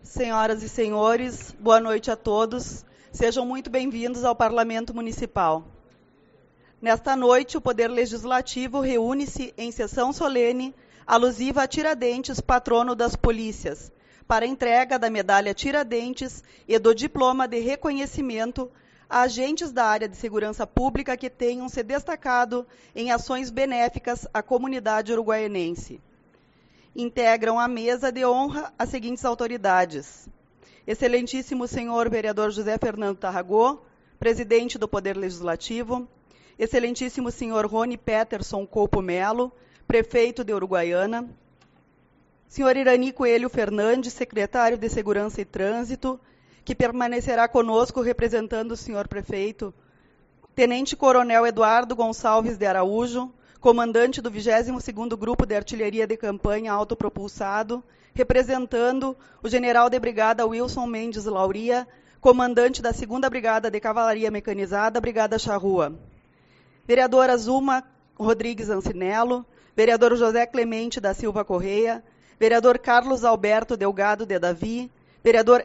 Senhoras e senhores, boa noite a todos. Sejam muito bem-vindos ao Parlamento Municipal. Nesta noite, o Poder Legislativo reúne-se em sessão solene alusiva a Tiradentes, patrono das polícias, para a entrega da medalha Tiradentes e do diploma de reconhecimento a agentes da área de segurança pública que tenham se destacado em ações benéficas à comunidade uruguaianense. Integram a mesa de honra as seguintes autoridades: Excelentíssimo senhor vereador José Fernando Tarragó, presidente do Poder Legislativo; Excelentíssimo senhor Rony Peterson Coupo Melo, prefeito de Uruguaiana; senhor Irani Coelho Fernandes, secretário de Segurança e Trânsito, que permanecerá conosco representando o senhor prefeito; Tenente Coronel Eduardo Gonçalves de Araújo, comandante do 22º Grupo de Artilharia de Campanha Autopropulsado, representando o general de brigada Wilson Mendes Lauria, comandante da 2ª Brigada de Cavalaria Mecanizada, Brigada Charrua; vereadora Zuma Rodrigues Ancinello, vereador José Clemente da Silva Correia, vereador Carlos Alberto Delgado de Davi, vereador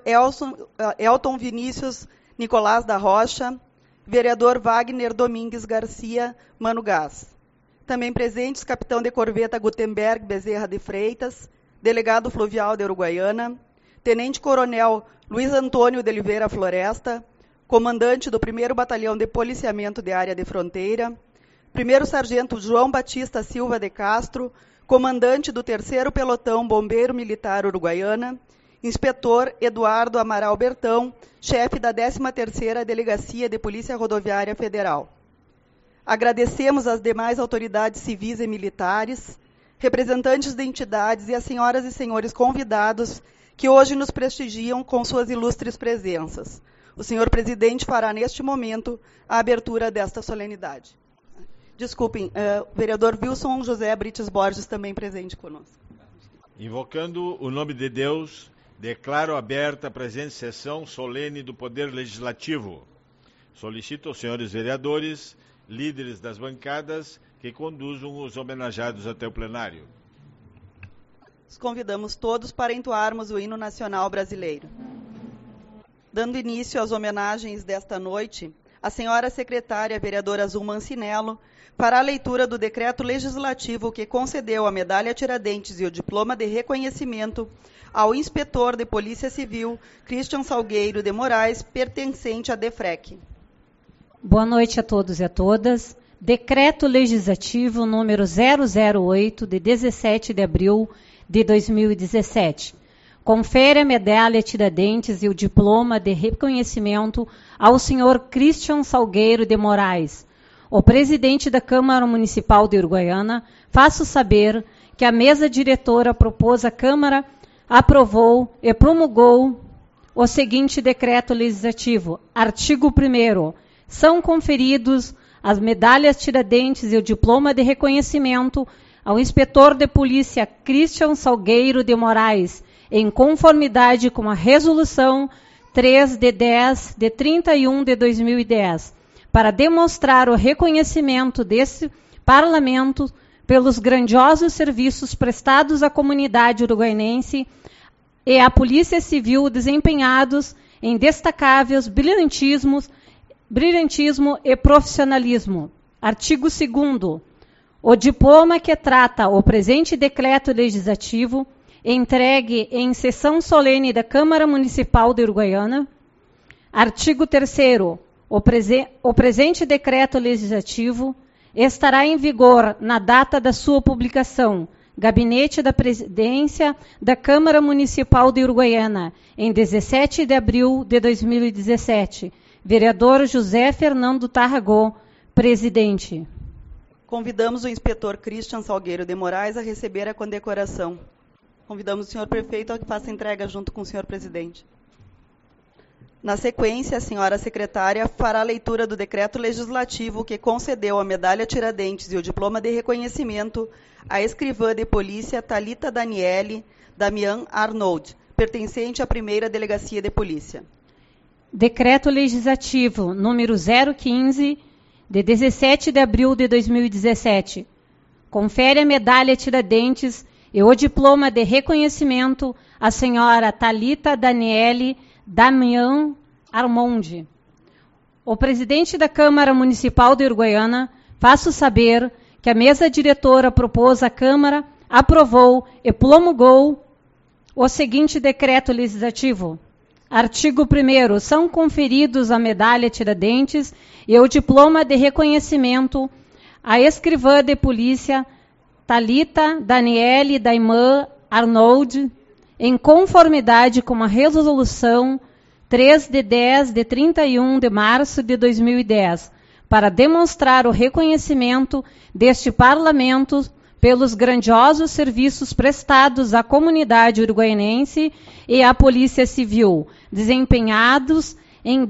Elton Vinícius Nicolás da Rocha, vereador Wagner Domingues Garcia Mano Gás. Também presentes, capitão de corveta Gutenberg Bezerra de Freitas, delegado fluvial de Uruguaiana, tenente-coronel Luiz Antônio de Oliveira Floresta, comandante do 1º Batalhão de Policiamento de Área de Fronteira, 1º Sargento João Batista Silva de Castro, comandante do 3º Pelotão Bombeiro Militar Uruguaiana, inspetor Eduardo Amaral Bertão, chefe da 13ª Delegacia de Polícia Rodoviária Federal. Agradecemos às demais autoridades civis e militares, representantes de entidades e às senhoras e senhores convidados que hoje nos prestigiam com suas ilustres presenças. O senhor presidente fará, neste momento, a abertura desta solenidade. Desculpem, o vereador Wilson José Brites Borges também presente conosco. Invocando o nome de Deus, declaro aberta a presente sessão solene do Poder Legislativo. Solicito aos senhores vereadores, líderes das bancadas, que conduzam os homenageados até o plenário. Os convidamos todos para entoarmos o hino nacional brasileiro. Dando início às homenagens desta noite, a senhora secretária vereadora Zuma Ancinello fará a leitura do decreto legislativo que concedeu a medalha Tiradentes e o diploma de reconhecimento ao inspetor de Polícia Civil, Christian Salgueiro de Moraes, pertencente à DEFREC. Boa noite a todos e a todas. Decreto Legislativo número 008, de 17 de abril de 2017. Confere a medalha Tiradentes e o diploma de reconhecimento ao senhor Christian Salgueiro de Moraes. O presidente da Câmara Municipal de Uruguaiana, faço saber que a mesa diretora propôs à Câmara, aprovou e promulgou o seguinte decreto legislativo. Artigo 1º. São conferidos as medalhas Tiradentes e o diploma de reconhecimento ao inspetor de polícia Christian Salgueiro de Moraes, em conformidade com a Resolução 3 de 10 de 31 de 2010, para demonstrar o reconhecimento desse Parlamento pelos grandiosos serviços prestados à comunidade uruguaianense e à Polícia Civil desempenhados em destacáveis brilhantismo e profissionalismo. Artigo 2º. O diploma que trata o presente decreto legislativo, entregue em sessão solene da Câmara Municipal de Uruguaiana. Artigo 3º. O presente decreto legislativo estará em vigor na data da sua publicação. Gabinete da Presidência da Câmara Municipal de Uruguaiana, em 17 de abril de 2017. Vereador José Fernando Tarragó, presidente. Convidamos o inspetor Christian Salgueiro de Moraes a receber a condecoração. Convidamos o senhor prefeito a que faça entrega junto com o senhor presidente. Na sequência, a senhora secretária fará a leitura do decreto legislativo que concedeu a medalha Tiradentes e o diploma de reconhecimento à escrivã de polícia Thalita Daniele Damian Arnold, pertencente à 1ª Delegacia de Polícia. Decreto Legislativo número 015, de 17 de abril de 2017. Confere a medalha Tiradentes e o diploma de reconhecimento à senhora Thalita Daniele Damião Armonde. O presidente da Câmara Municipal de Uruguaiana faço saber que a mesa diretora propôs à Câmara, aprovou e promulgou o seguinte decreto legislativo. Artigo 1º. São conferidos a medalha Tiradentes e o diploma de reconhecimento à escrivã de polícia Thalita Daniele Daimã Arnold, em conformidade com a resolução 3 de 10 de 31 de março de 2010, para demonstrar o reconhecimento deste Parlamento pelos grandiosos serviços prestados à comunidade uruguaianense e à Polícia Civil, desempenhados em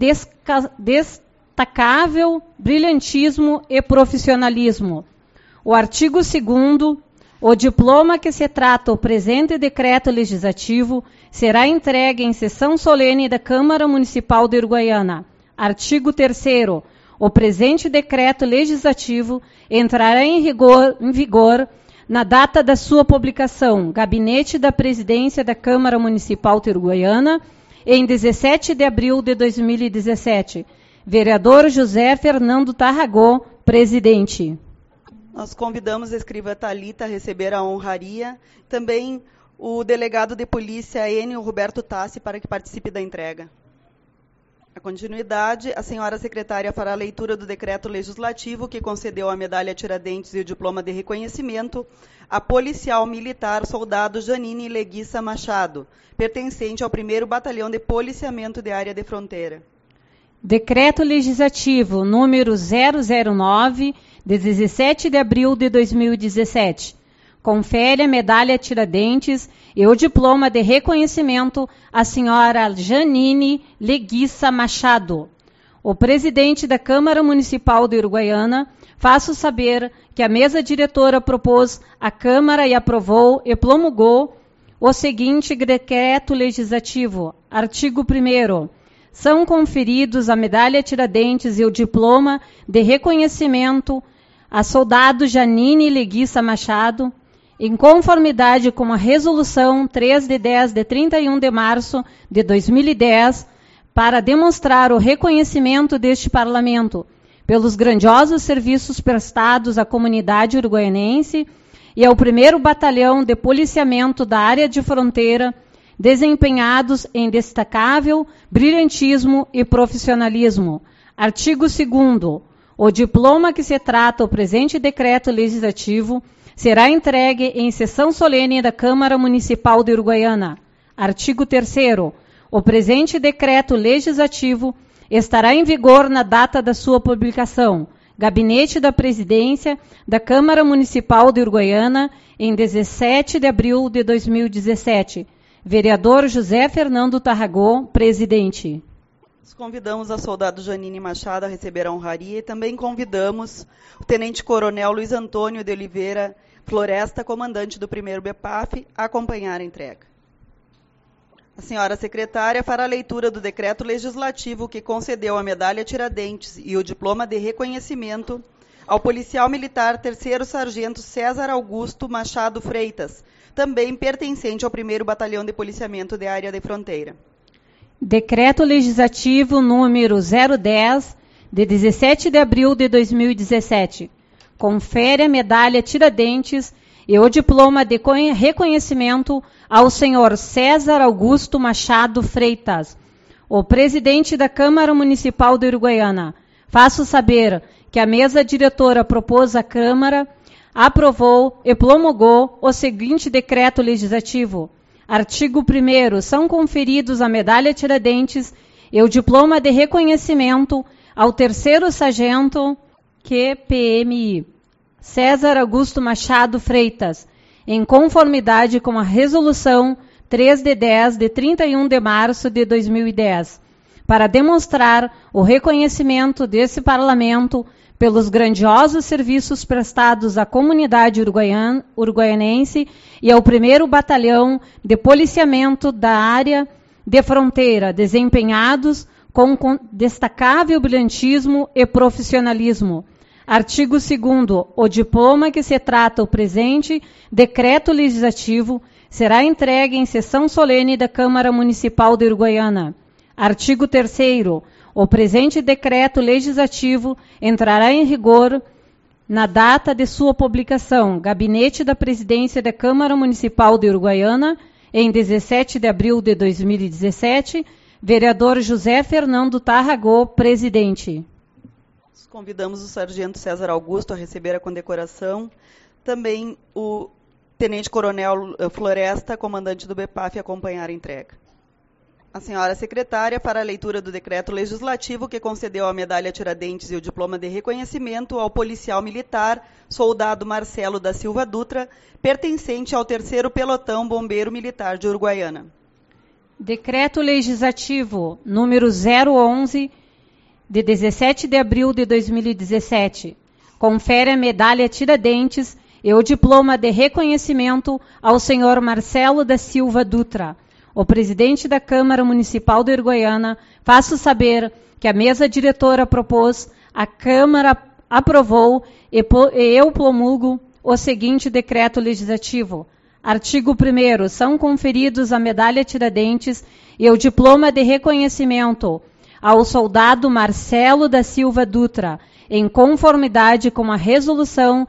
destacável brilhantismo e profissionalismo. O artigo 2º, o diploma que se trata o presente decreto legislativo será entregue em sessão solene da Câmara Municipal de Uruguaiana. Artigo 3º, o presente decreto legislativo entrará em vigor na data da sua publicação, Gabinete da Presidência da Câmara Municipal de Uruguaiana, em 17 de abril de 2017. Vereador José Fernando Tarragó, presidente. Nós convidamos a escrivã Thalita a receber a honraria, também o delegado de polícia Enio Roberto Tassi para que participe da entrega. A continuidade, a senhora secretária fará a leitura do decreto legislativo que concedeu a medalha Tiradentes e o diploma de reconhecimento a policial militar soldado Janine Leguissa Machado, pertencente ao 1º Batalhão de Policiamento de Área de Fronteira. Decreto legislativo número 009, de 17 de abril de 2017. Confere a medalha Tiradentes e o diploma de reconhecimento à senhora Janine Leguissa Machado. O presidente da Câmara Municipal de Uruguaiana faço saber que a mesa diretora propôs à Câmara e aprovou e promulgou o seguinte decreto legislativo. Artigo 1º. São conferidos a medalha Tiradentes e o diploma de reconhecimento a soldado Janine Leguissa Machado, em conformidade com a resolução 3 de 10 de 31 de março de 2010, para demonstrar o reconhecimento deste Parlamento pelos grandiosos serviços prestados à comunidade uruguaianense e ao 1º Batalhão de Policiamento da Área de Fronteira, desempenhados em destacável brilhantismo e profissionalismo. Artigo 2º. O diploma que se trata o presente decreto legislativo será entregue em sessão solene da Câmara Municipal de Uruguaiana. Artigo 3º. O presente decreto legislativo estará em vigor na data da sua publicação. Gabinete da Presidência da Câmara Municipal de Uruguaiana, em 17 de abril de 2017. Vereador José Fernando Tarragó, presidente. Convidamos a soldado Janine Machado a receber a honraria e também convidamos o tenente-coronel Luiz Antônio de Oliveira Floresta, comandante do 1º BPAF, a acompanhar a entrega. A senhora secretária fará a leitura do decreto legislativo que concedeu a medalha Tiradentes e o diploma de reconhecimento ao policial militar 3º Sargento César Augusto Machado Freitas, também pertencente ao 1º Batalhão de Policiamento de Área de Fronteira. Decreto legislativo número 010, de 17 de abril de 2017. Confere a medalha Tiradentes e o diploma de reconhecimento ao senhor César Augusto Machado Freitas, o presidente da Câmara Municipal de Uruguaiana. Faço saber que a mesa diretora propôs à Câmara, aprovou e promulgou o seguinte decreto legislativo. Artigo 1º. São conferidos a medalha Tiradentes e o diploma de reconhecimento ao 3º Sargento QPMI César Augusto Machado Freitas, em conformidade com a resolução 3 de 10 de 31 de março de 2010, para demonstrar o reconhecimento desse Parlamento pelos grandiosos serviços prestados à comunidade uruguaianense e ao 1º Batalhão de Policiamento da Área de Fronteira, desempenhados com destacável brilhantismo e profissionalismo. Artigo 2º. O diploma que se trata o presente decreto legislativo será entregue em sessão solene da Câmara Municipal de Uruguaiana. Artigo 3º. O presente decreto legislativo entrará em vigor na data de sua publicação. Gabinete da Presidência da Câmara Municipal de Uruguaiana, em 17 de abril de 2017. Vereador José Fernando Tarragó, presidente. Convidamos o sargento César Augusto a receber a condecoração. Também o tenente-coronel Floresta, comandante do BEPAF, a acompanhar a entrega. A senhora secretária fará a leitura do decreto legislativo que concedeu a medalha Tiradentes e o diploma de reconhecimento ao policial militar, soldado Marcelo da Silva Dutra, pertencente ao 3º Pelotão Bombeiro Militar de Uruguaiana. Decreto legislativo número 011, de 17 de abril de 2017, confere a medalha Tiradentes e o diploma de reconhecimento ao senhor Marcelo da Silva Dutra. O presidente da Câmara Municipal de Uruguaiana faço saber que a mesa diretora propôs, a Câmara aprovou e eu promulgo o seguinte decreto legislativo. Artigo 1º. São conferidos a medalha Tiradentes e o diploma de reconhecimento ao soldado Marcelo da Silva Dutra, em conformidade com a Resolução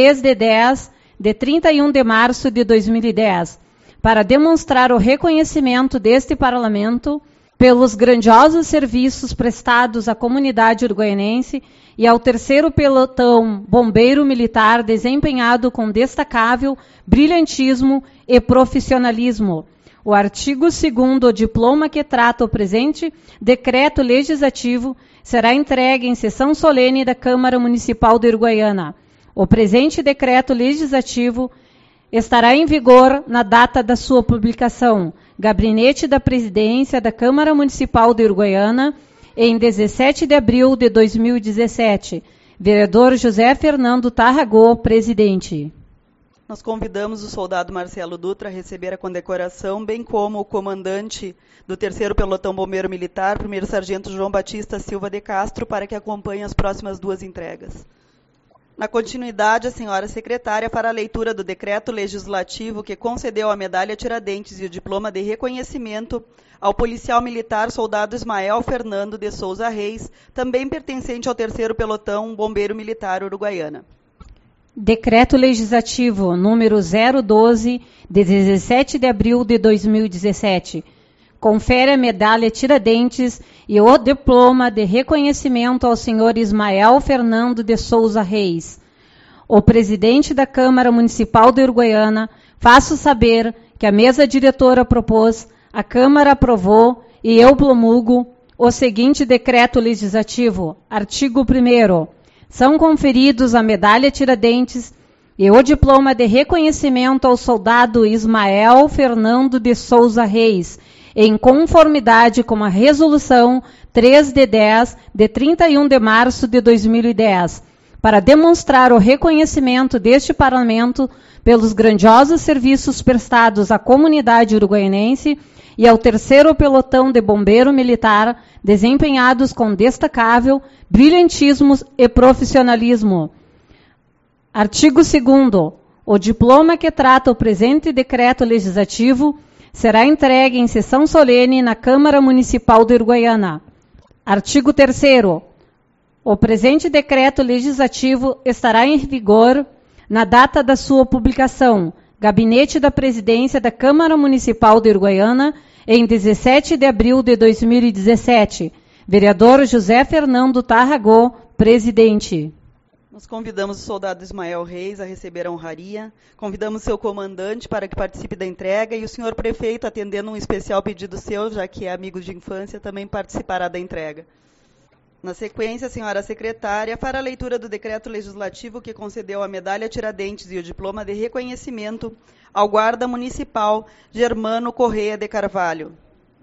3/10, de 31 de março de 2010, para demonstrar o reconhecimento deste Parlamento pelos grandiosos serviços prestados à comunidade uruguaianense e ao 3º Pelotão Bombeiro Militar, desempenhado com destacável brilhantismo e profissionalismo. O artigo 2º, o diploma que trata o presente decreto legislativo, será entregue em sessão solene da Câmara Municipal de Uruguaiana. O presente decreto legislativo estará em vigor na data da sua publicação. Gabinete da Presidência da Câmara Municipal de Uruguaiana, em 17 de abril de 2017. Vereador José Fernando Tarragó, presidente. Nós convidamos o soldado Marcelo Dutra a receber a condecoração, bem como o comandante do 3º Pelotão Bombeiro Militar, 1º Sargento João Batista Silva de Castro, para que acompanhe as próximas 2 entregas. Na continuidade, a senhora secretária fará a leitura do decreto legislativo que concedeu a medalha Tiradentes e o diploma de reconhecimento ao policial militar soldado Ismael Fernando de Souza Reis, também pertencente ao 3º Pelotão Bombeiro Militar Uruguaiana. Decreto legislativo número 012, de 17 de abril de 2017. Confere a medalha Tiradentes e o diploma de reconhecimento ao senhor Ismael Fernando de Souza Reis. O presidente da Câmara Municipal de Uruguaiana faço saber que a mesa diretora propôs, a Câmara aprovou e eu promulgo o seguinte decreto legislativo. Artigo 1º. São conferidos a medalha Tiradentes e o diploma de reconhecimento ao soldado Ismael Fernando de Souza Reis, em conformidade com a Resolução 3/10, de 31 de março de 2010, para demonstrar o reconhecimento deste Parlamento pelos grandiosos serviços prestados à comunidade uruguaianense e ao 3º Pelotão de Bombeiro Militar, desempenhados com destacável brilhantismo e profissionalismo. Artigo 2º. O diploma que trata o presente decreto legislativo será entregue em sessão solene na Câmara Municipal de Uruguaiana. Artigo 3º. O presente decreto legislativo estará em vigor na data da sua publicação. Gabinete da Presidência da Câmara Municipal de Uruguaiana, em 17 de abril de 2017. Vereador José Fernando Tarragó, presidente. Nós convidamos o soldado Ismael Reis a receber a honraria, convidamos seu comandante para que participe da entrega e o senhor prefeito, atendendo um especial pedido seu, já que é amigo de infância, também participará da entrega. Na sequência, a senhora secretária fará a leitura do decreto legislativo que concedeu a medalha Tiradentes e o diploma de reconhecimento ao guarda municipal Germano Correia de Carvalho.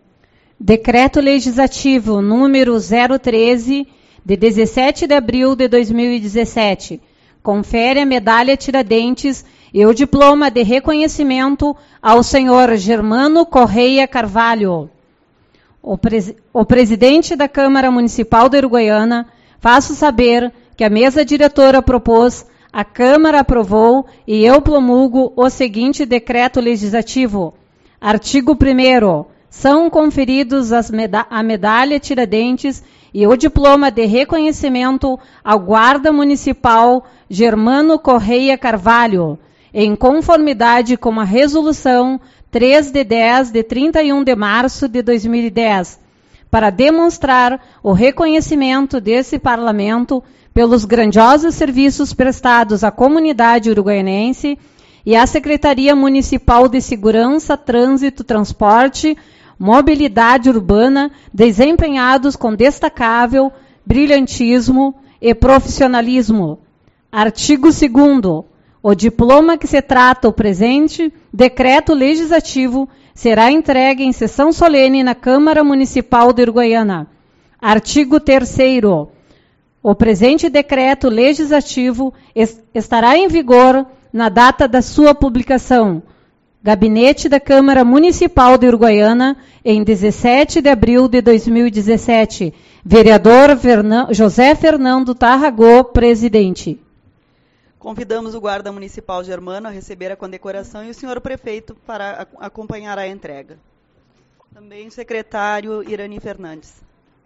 Decreto legislativo número 013, de 17 de abril de 2017. Confere a medalha Tiradentes e o diploma de reconhecimento ao senhor Germano Correia Carvalho. O presidente da Câmara Municipal de Uruguaiana faço saber que a mesa diretora propôs, a Câmara aprovou e eu promulgo o seguinte decreto legislativo. Artigo 1º. São conferidos a medalha Tiradentes e o diploma de reconhecimento ao guarda municipal Germano Correia Carvalho, em conformidade com a resolução 3/10 de 31 de março de 2010, para demonstrar o reconhecimento desse parlamento pelos grandiosos serviços prestados à comunidade uruguaianense e à Secretaria Municipal de Segurança, Trânsito, Transporte, Mobilidade Urbana, desempenhados com destacável brilhantismo e profissionalismo. Artigo 2º. O diploma que se trata o presente decreto legislativo será entregue em sessão solene na Câmara Municipal de Uruguaiana. Artigo 3º. O presente decreto legislativo estará em vigor na data da sua publicação. Gabinete da Câmara Municipal de Uruguaiana, em 17 de abril de 2017. Vereador José Fernando Tarragó, presidente. Convidamos o guarda municipal Germano a receber a condecoração e o senhor prefeito para acompanhar a entrega. Também o secretário Irani Fernandes.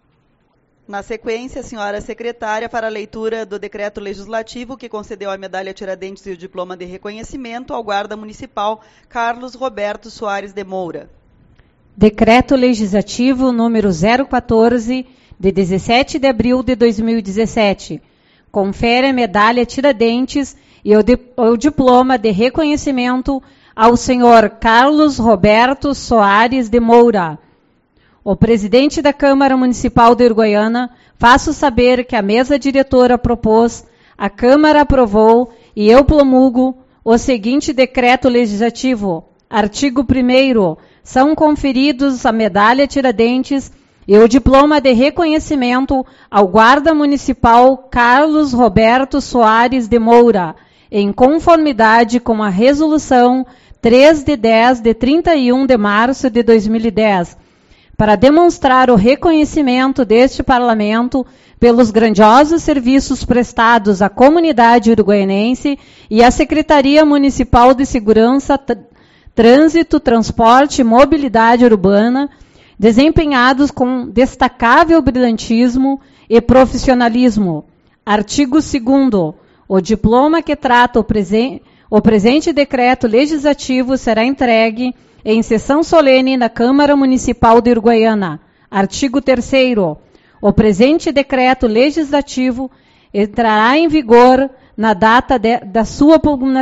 Na sequência, a senhora secretária fará a leitura do decreto legislativo que concedeu a medalha Tiradentes e o diploma de reconhecimento ao guarda municipal Carlos Roberto Soares de Moura. Decreto legislativo número 014, de 17 de abril de 2017. Confere a medalha Tiradentes e o diploma de reconhecimento ao senhor Carlos Roberto Soares de Moura. O presidente da Câmara Municipal de Uruguaiana faço saber que a mesa diretora propôs, a Câmara aprovou e eu promulgo o seguinte decreto legislativo. Artigo 1º. São conferidos a medalha Tiradentes e o diploma de reconhecimento ao guarda municipal Carlos Roberto Soares de Moura, em conformidade com a resolução 3/10 de 31 de março de 2010, para demonstrar o reconhecimento deste parlamento pelos grandiosos serviços prestados à comunidade uruguaianense e à Secretaria Municipal de Segurança, Trânsito, Transporte e Mobilidade Urbana, desempenhados com destacável brilhantismo e profissionalismo. Artigo 2º. O diploma que trata o presente decreto legislativo será entregue em sessão solene na Câmara Municipal de Uruguaiana. Artigo 3º. O presente decreto legislativo entrará em vigor na data da sua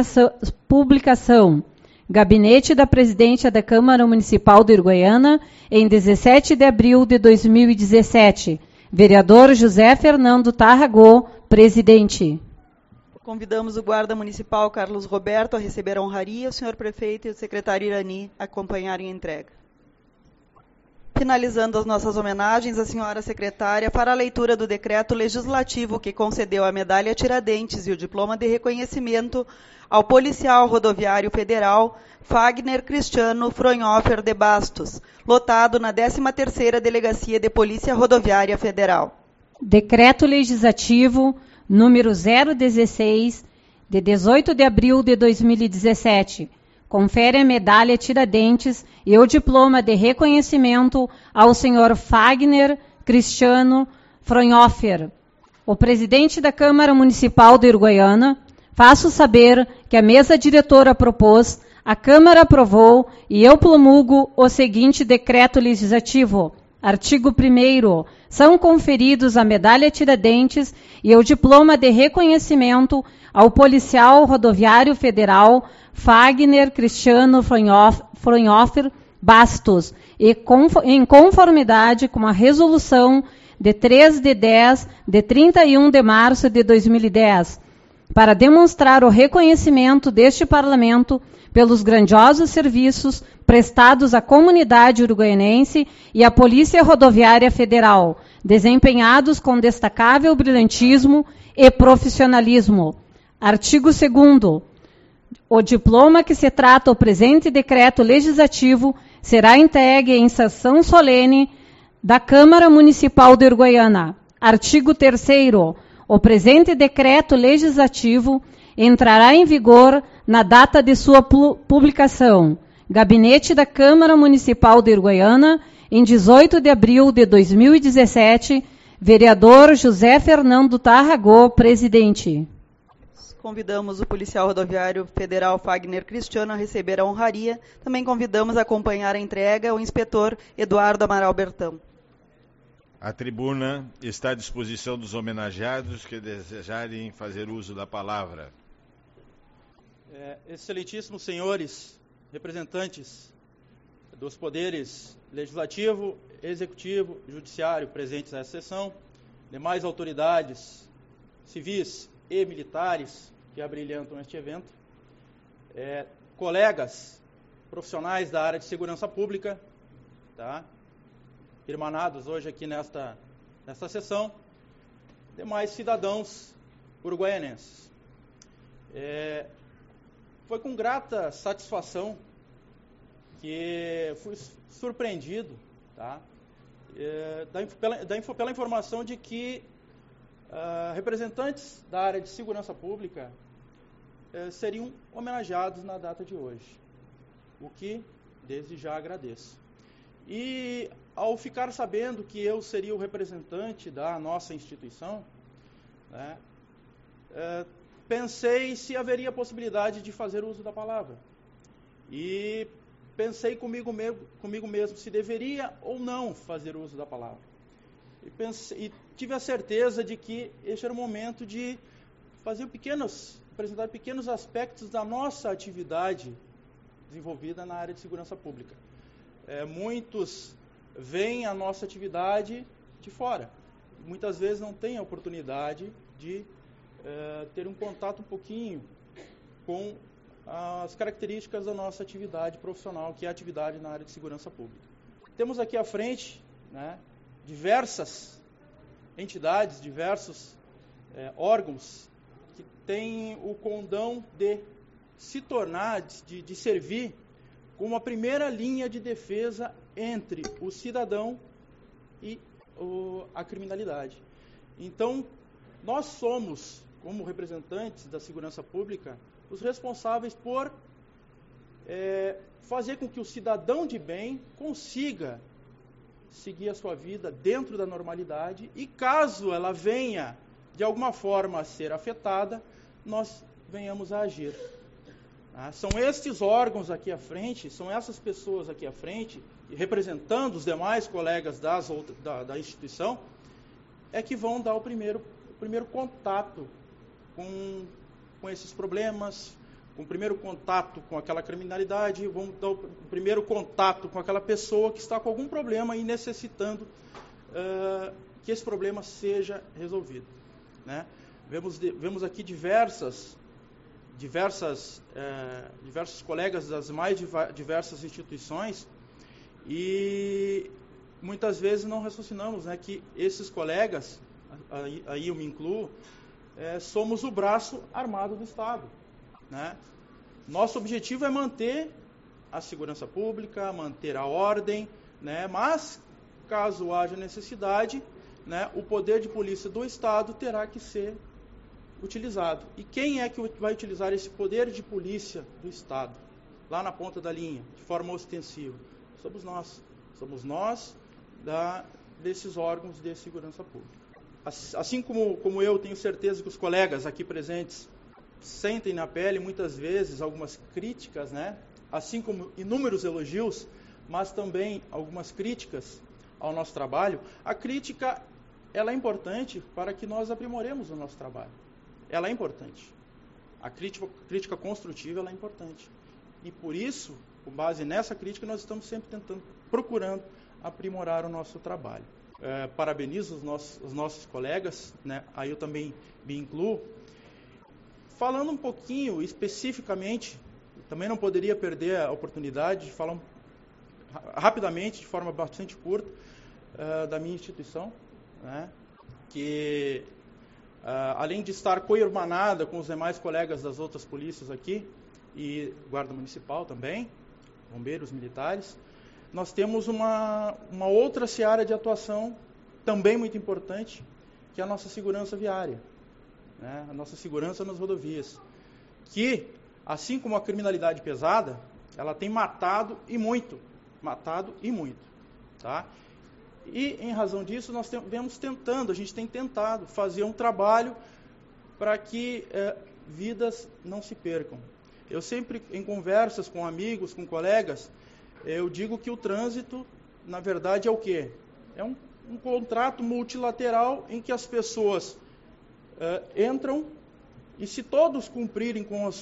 publicação. Gabinete da Presidência da Câmara Municipal de Uruguaiana, em 17 de abril de 2017. Vereador José Fernando Tarragó, presidente. Convidamos o guarda municipal Carlos Roberto a receber a honraria, o senhor prefeito e o secretário Irani a acompanharem a entrega. Finalizando as nossas homenagens, a senhora secretária fará a leitura do decreto legislativo que concedeu a medalha Tiradentes e o diploma de reconhecimento ao policial rodoviário federal Fagner Cristiano Fronhofer de Bastos, lotado na 13ª Delegacia de Polícia Rodoviária Federal. Decreto legislativo número 016, de 18 de abril de 2017. Confere a medalha Tiradentes e o diploma de reconhecimento ao senhor Fagner Cristiano Fronhofer. O presidente da Câmara Municipal de Uruguaiana faço saber que a mesa diretora propôs, a Câmara aprovou e eu promulgo o seguinte decreto legislativo. Artigo 1º. São conferidos a medalha Tiradentes e o diploma de reconhecimento ao policial rodoviário federal Fagner Cristiano Fronhofer Bastos, em conformidade com a resolução de 3/10 de 31 de março de 2010, para demonstrar o reconhecimento deste parlamento pelos grandiosos serviços prestados à comunidade uruguaianense e à Polícia Rodoviária Federal, desempenhados com destacável brilhantismo e profissionalismo. Artigo 2º. O diploma que se trata o presente decreto legislativo será entregue em sessão solene da Câmara Municipal de Uruguaiana. Artigo 3º. O presente decreto legislativo entrará em vigor na data de sua publicação. Gabinete da Câmara Municipal de Uruguaiana, em 18 de abril de 2017, vereador José Fernando Tarragó, presidente. Convidamos o policial rodoviário federal Fagner Cristiano a receber a honraria. Também convidamos a acompanhar a entrega o inspetor Eduardo Amaral Bertão. A tribuna está à disposição dos homenageados que desejarem fazer uso da palavra. Excelentíssimos senhores, representantes dos poderes legislativo, executivo e judiciário presentes nessa sessão, demais autoridades civis e militares que abrilhantam este evento, colegas profissionais da área de segurança pública, tá? Irmanados hoje aqui nesta sessão, demais cidadãos uruguaianenses. Foi com grata satisfação que fui surpreendido, tá? Pela informação de que representantes da área de segurança pública seriam homenageados na data de hoje, o que desde já agradeço. E ao ficar sabendo que eu seria o representante da nossa instituição, né, pensei se haveria possibilidade de fazer uso da palavra. E pensei comigo mesmo se deveria ou não fazer uso da palavra. E tive a certeza de que este era o momento de apresentar pequenos aspectos da nossa atividade desenvolvida na área de segurança pública. Muitos veem a nossa atividade de fora. Muitas vezes não têm a oportunidade de ter um contato um pouquinho com as características da nossa atividade profissional, que é a atividade na área de segurança pública. Temos aqui à frente, né, diversas entidades, diversos órgãos que têm o condão de se tornar, de servir como a primeira linha de defesa entre o cidadão e a criminalidade. Então, nós somos, como representantes da segurança pública, os responsáveis por fazer com que o cidadão de bem consiga seguir a sua vida dentro da normalidade e, caso ela venha, de alguma forma, a ser afetada, nós venhamos a agir. São estes órgãos aqui à frente, são essas pessoas aqui à frente, representando os demais colegas da instituição, que vão dar o primeiro contato com esses problemas, o primeiro contato com aquela criminalidade, vão dar o primeiro contato com aquela pessoa que está com algum problema e necessitando que esse problema seja resolvido, né? Vemos aqui diversos colegas das mais diversas instituições e muitas vezes não raciocinamos, né, que esses colegas, aí eu me incluo, somos o braço armado do Estado, né? Nosso objetivo é manter a segurança pública, manter a ordem, né? Mas, caso haja necessidade, né, o poder de polícia do Estado terá que ser utilizado. E quem é que vai utilizar esse poder de polícia do Estado? Lá na ponta da linha, de forma ostensiva. Somos nós. Somos nós desses órgãos de segurança pública. Assim como eu tenho certeza que os colegas aqui presentes sentem na pele, muitas vezes, algumas críticas, né? Assim como inúmeros elogios, mas também algumas críticas ao nosso trabalho. A crítica, ela é importante para que nós aprimoremos o nosso trabalho. Ela é importante. A crítica construtiva, ela é importante. E por isso, com base nessa crítica, nós estamos sempre procurando aprimorar o nosso trabalho. Parabenizo os nossos colegas, né? Aí eu também me incluo. Falando um pouquinho especificamente, também não poderia perder a oportunidade de falar rapidamente, de forma bastante curta, da minha instituição, né? Que além de estar coirmanada com os demais colegas das outras polícias aqui, e Guarda Municipal também, bombeiros militares, nós temos uma outra seara de atuação também muito importante, que é a nossa segurança viária. né, a nossa segurança nas rodovias, que, assim como a criminalidade pesada, ela tem matado e muito, tá? E, em razão disso, nós a gente tem tentado fazer um trabalho para que vidas não se percam. Eu sempre, em conversas com amigos, com colegas, eu digo que o trânsito, na verdade, é o quê? É um contrato multilateral em que as pessoas entram e, se todos cumprirem com o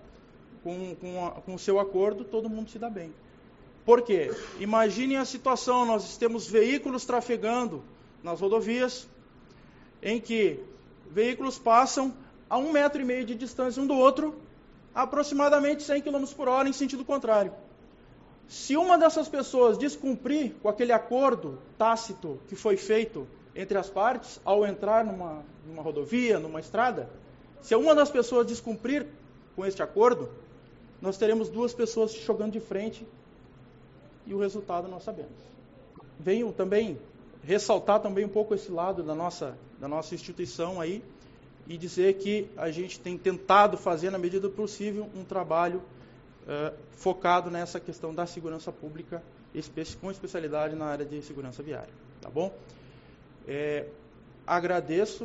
seu acordo, todo mundo se dá bem. Por quê? Imaginem a situação, nós temos veículos trafegando nas rodovias, em que veículos passam a 1,5 metro de distância um do outro, aproximadamente 100 km por hora em sentido contrário. Se uma dessas pessoas descumprir com aquele acordo tácito que foi feito entre as partes, ao entrar numa rodovia, numa estrada, se uma das pessoas descumprir com este acordo, nós teremos 2 pessoas jogando de frente e o resultado nós sabemos. Venho também ressaltar também um pouco esse lado da nossa instituição aí e dizer que a gente tem tentado fazer, na medida do possível, um trabalho focado nessa questão da segurança pública, com especialidade na área de segurança viária. Tá bom? Agradeço,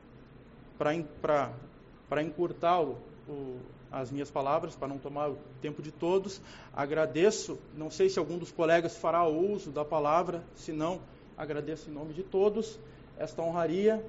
para encurtar as minhas palavras, para não tomar o tempo de todos, agradeço, não sei se algum dos colegas fará uso da palavra, se não, agradeço em nome de todos esta honraria.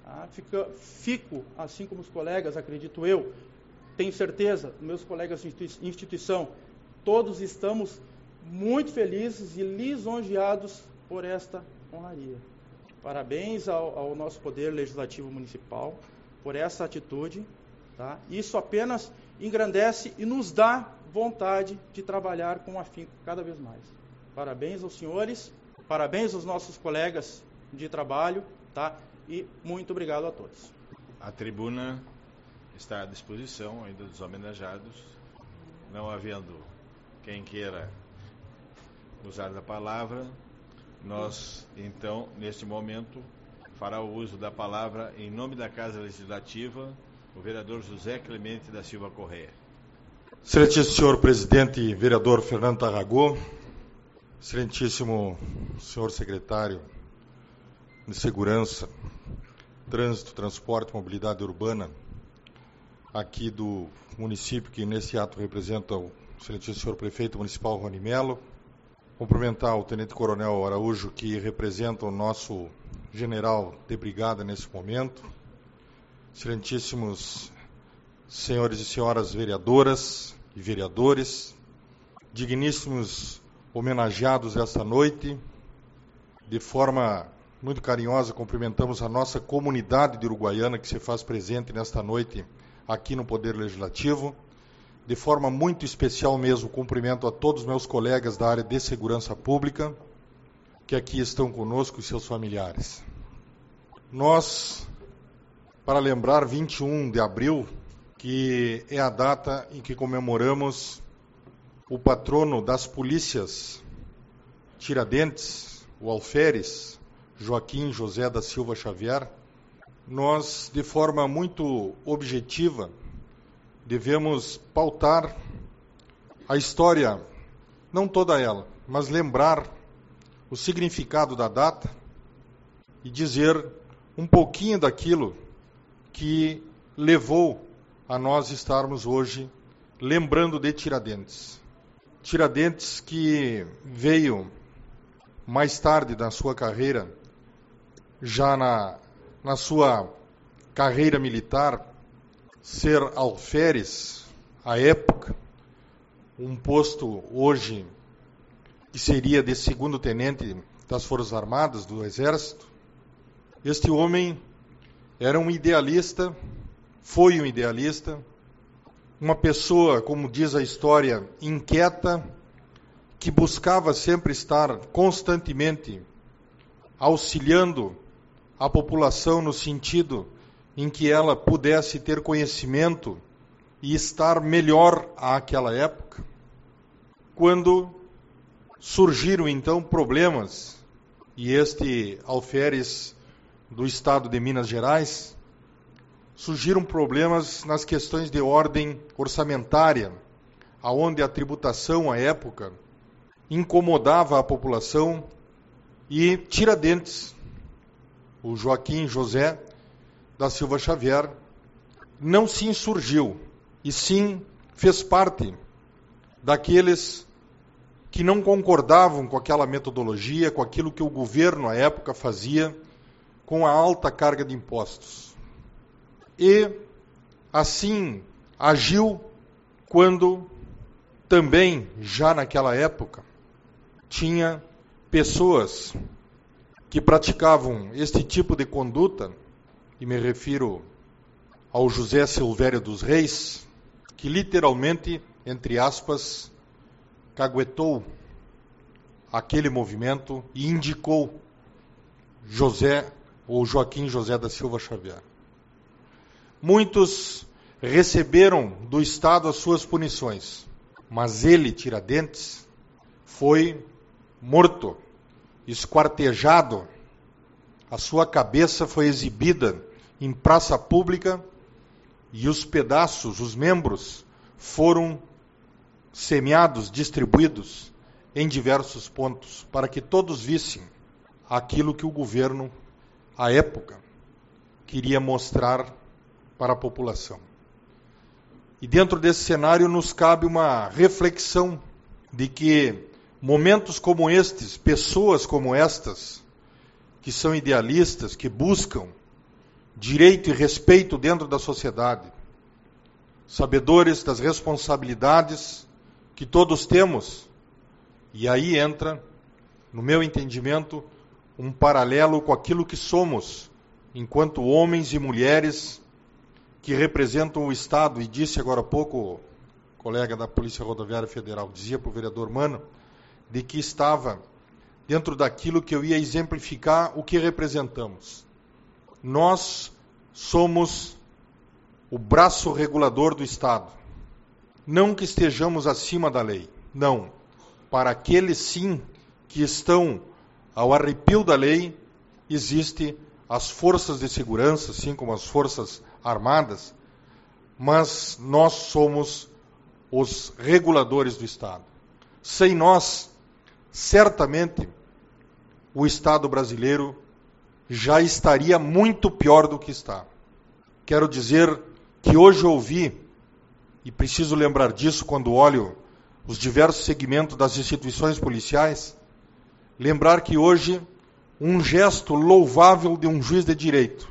Fico, assim como os colegas, acredito eu, tenho certeza, meus colegas de instituição, todos estamos muito felizes e lisonjeados por esta honraria. Parabéns ao nosso Poder Legislativo Municipal por essa atitude. Tá? Isso apenas engrandece e nos dá vontade de trabalhar com afinco cada vez mais. Parabéns aos senhores, parabéns aos nossos colegas de trabalho, tá? E muito obrigado a todos. A tribuna está à disposição ainda dos homenageados, não havendo quem queira usar da palavra, nós, então, neste momento, fará o uso da palavra em nome da Casa Legislativa, o vereador José Clemente da Silva Correia. Excelentíssimo senhor presidente, vereador Fernando Tarragó, excelentíssimo senhor secretário de Segurança, Trânsito, Transporte e Mobilidade Urbana, aqui do município, que nesse ato representa o excelentíssimo senhor prefeito municipal Rony Melo, cumprimentar o tenente coronel Araújo, que representa o nosso general de brigada nesse momento, excelentíssimos senhores e senhoras vereadoras e vereadores, digníssimos homenageados esta noite, de forma muito carinhosa cumprimentamos a nossa comunidade de Uruguaiana que se faz presente nesta noite aqui no Poder Legislativo. De forma muito especial mesmo, cumprimento a todos os meus colegas da área de segurança pública que aqui estão conosco e seus familiares. Nós, para lembrar 21 de abril, que é a data em que comemoramos o patrono das polícias Tiradentes, o alferes Joaquim José da Silva Xavier, nós, de forma muito objetiva, devemos pautar a história, não toda ela, mas lembrar o significado da data e dizer um pouquinho daquilo que levou a nós estarmos hoje lembrando de Tiradentes. Tiradentes que veio mais tarde na sua carreira, já na sua carreira militar, ser alferes, à época, um posto hoje que seria de segundo tenente das Forças Armadas, do Exército. Este homem era um idealista, foi um idealista, uma pessoa, como diz a história, inquieta, que buscava sempre estar constantemente auxiliando a população no sentido em que ela pudesse ter conhecimento e estar melhor àquela época. Quando surgiram então problemas, e este alferes do estado de Minas Gerais surgiram problemas nas questões de ordem orçamentária, aonde a tributação, à época, incomodava a população, e Tiradentes, o Joaquim José da Silva Xavier, não se insurgiu, e sim fez parte daqueles que não concordavam com aquela metodologia, com aquilo que o governo, à época, fazia com a alta carga de impostos. E, assim, agiu quando também, já naquela época, tinha pessoas que praticavam este tipo de conduta, e me refiro ao José Silvério dos Reis, que literalmente, entre aspas, caguetou aquele movimento e indicou José ou Joaquim José da Silva Xavier. Muitos receberam do Estado as suas punições, mas ele, Tiradentes, foi morto, esquartejado, a sua cabeça foi exibida em praça pública e os pedaços, os membros, foram semeados, distribuídos em diversos pontos, para que todos vissem aquilo que o governo, à época, queria mostrar para a população. E dentro desse cenário nos cabe uma reflexão de que momentos como estes, pessoas como estas, que são idealistas, que buscam direito e respeito dentro da sociedade, sabedores das responsabilidades que todos temos, e aí entra, no meu entendimento, um paralelo com aquilo que somos, enquanto homens e mulheres que representam o Estado, e disse agora há pouco o colega da Polícia Rodoviária Federal, dizia para o vereador Mano, de que estava dentro daquilo que eu ia exemplificar o que representamos. Nós somos o braço regulador do Estado. Não que estejamos acima da lei, não. Para aqueles, sim, que estão ao arrepio da lei, existem as forças de segurança, assim como as forças armadas, mas nós somos os reguladores do Estado. Sem nós, certamente, o Estado brasileiro já estaria muito pior do que está. Quero dizer que hoje ouvi, e preciso lembrar disso quando olho os diversos segmentos das instituições policiais, lembrar que hoje um gesto louvável de um juiz de direito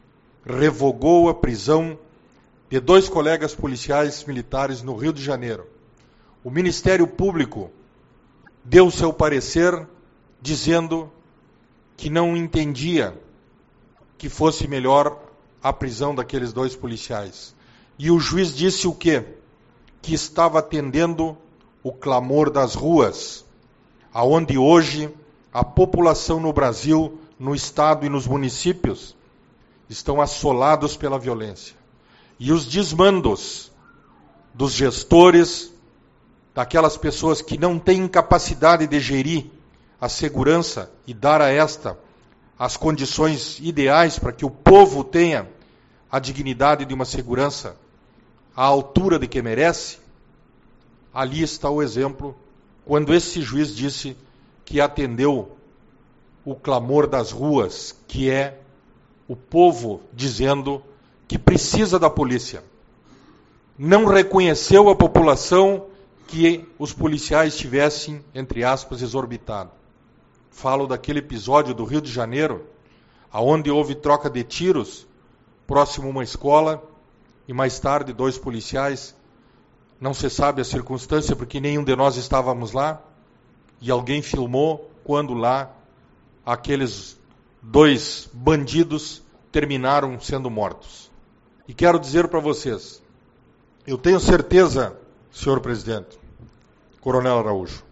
revogou a prisão de 2 colegas policiais militares no Rio de Janeiro. O Ministério Público deu seu parecer dizendo que não entendia que fosse melhor a prisão daqueles 2 policiais. E o juiz disse o quê? Que estava atendendo o clamor das ruas, aonde hoje a população no Brasil, no Estado e nos municípios estão assolados pela violência. E os desmandos dos gestores, daquelas pessoas que não têm capacidade de gerir a segurança e dar a esta as condições ideais para que o povo tenha a dignidade de uma segurança à altura de que merece, ali está o exemplo, quando esse juiz disse que atendeu o clamor das ruas, que é o povo dizendo que precisa da polícia. Não reconheceu a população que os policiais tivessem, entre aspas, exorbitado. Falo daquele episódio do Rio de Janeiro, onde houve troca de tiros próximo a uma escola, e mais tarde 2 policiais, não se sabe a circunstância, porque nenhum de nós estávamos lá, e alguém filmou quando lá aqueles 2 bandidos terminaram sendo mortos. E quero dizer para vocês, eu tenho certeza, senhor presidente, Coronel Araújo,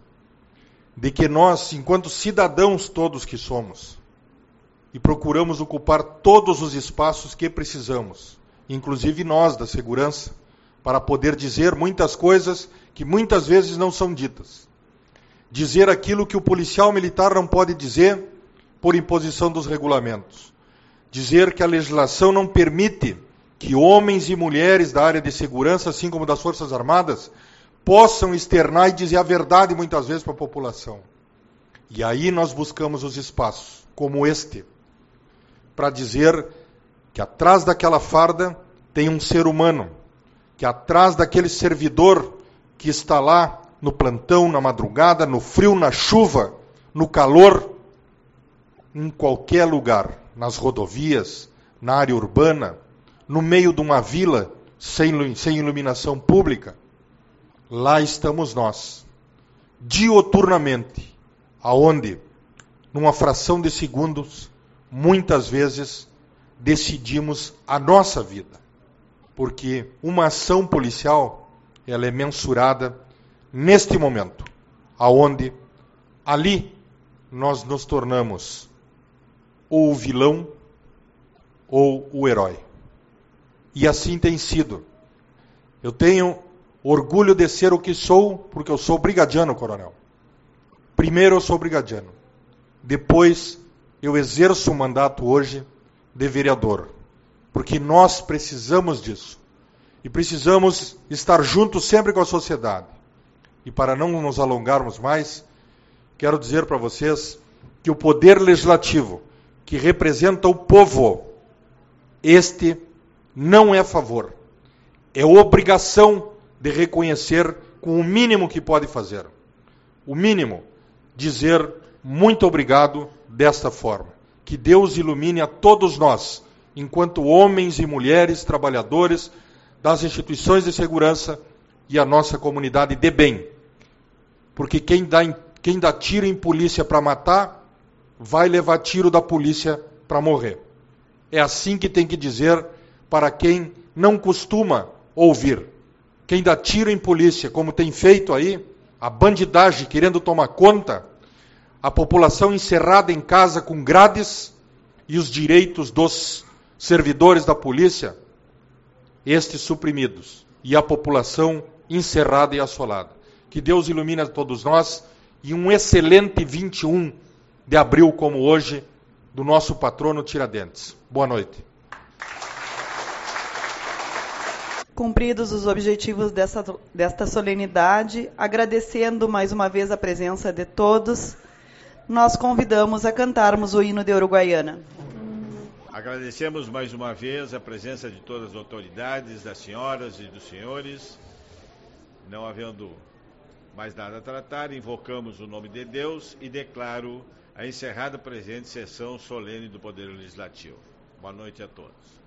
de que nós, enquanto cidadãos todos que somos, e procuramos ocupar todos os espaços que precisamos, inclusive nós da segurança, para poder dizer muitas coisas que muitas vezes não são ditas. Dizer aquilo que o policial militar não pode dizer por imposição dos regulamentos. Dizer que a legislação não permite que homens e mulheres da área de segurança, assim como das Forças Armadas, possam externar e dizer a verdade muitas vezes para a população. E aí nós buscamos os espaços, como este, para dizer que atrás daquela farda tem um ser humano, que atrás daquele servidor que está lá no plantão, na madrugada, no frio, na chuva, no calor, em qualquer lugar, nas rodovias, na área urbana, no meio de uma vila sem iluminação pública, lá estamos nós, dioturnamente, aonde, numa fração de segundos, muitas vezes, decidimos a nossa vida. Porque uma ação policial, ela é mensurada neste momento, aonde, ali, nós nos tornamos ou o vilão ou o herói. E assim tem sido. Eu tenho orgulho de ser o que sou, porque eu sou brigadiano, coronel. Primeiro eu sou brigadiano. Depois eu exerço o mandato hoje de vereador. Porque nós precisamos disso. E precisamos estar juntos sempre com a sociedade. E para não nos alongarmos mais, quero dizer para vocês que o poder legislativo, que representa o povo, este não é favor. É obrigação de reconhecer com o mínimo que pode fazer. O mínimo, dizer muito obrigado desta forma. Que Deus ilumine a todos nós, enquanto homens e mulheres, trabalhadores das instituições de segurança e a nossa comunidade de bem. Porque quem dá tiro em polícia para matar, vai levar tiro da polícia para morrer. É assim que tem que dizer para quem não costuma ouvir. Quem dá tiro em polícia, como tem feito aí, a bandidagem querendo tomar conta, a população encerrada em casa com grades e os direitos dos servidores da polícia, estes suprimidos, e a população encerrada e assolada. Que Deus ilumine a todos nós e um excelente 21 de abril como hoje, do nosso patrono Tiradentes. Boa noite. Cumpridos os objetivos desta solenidade, agradecendo mais uma vez a presença de todos, nós convidamos a cantarmos o hino de Uruguaiana. Agradecemos mais uma vez a presença de todas as autoridades, das senhoras e dos senhores. Não havendo mais nada a tratar, invocamos o nome de Deus e declaro a encerrada presente sessão solene do Poder Legislativo. Boa noite a todos.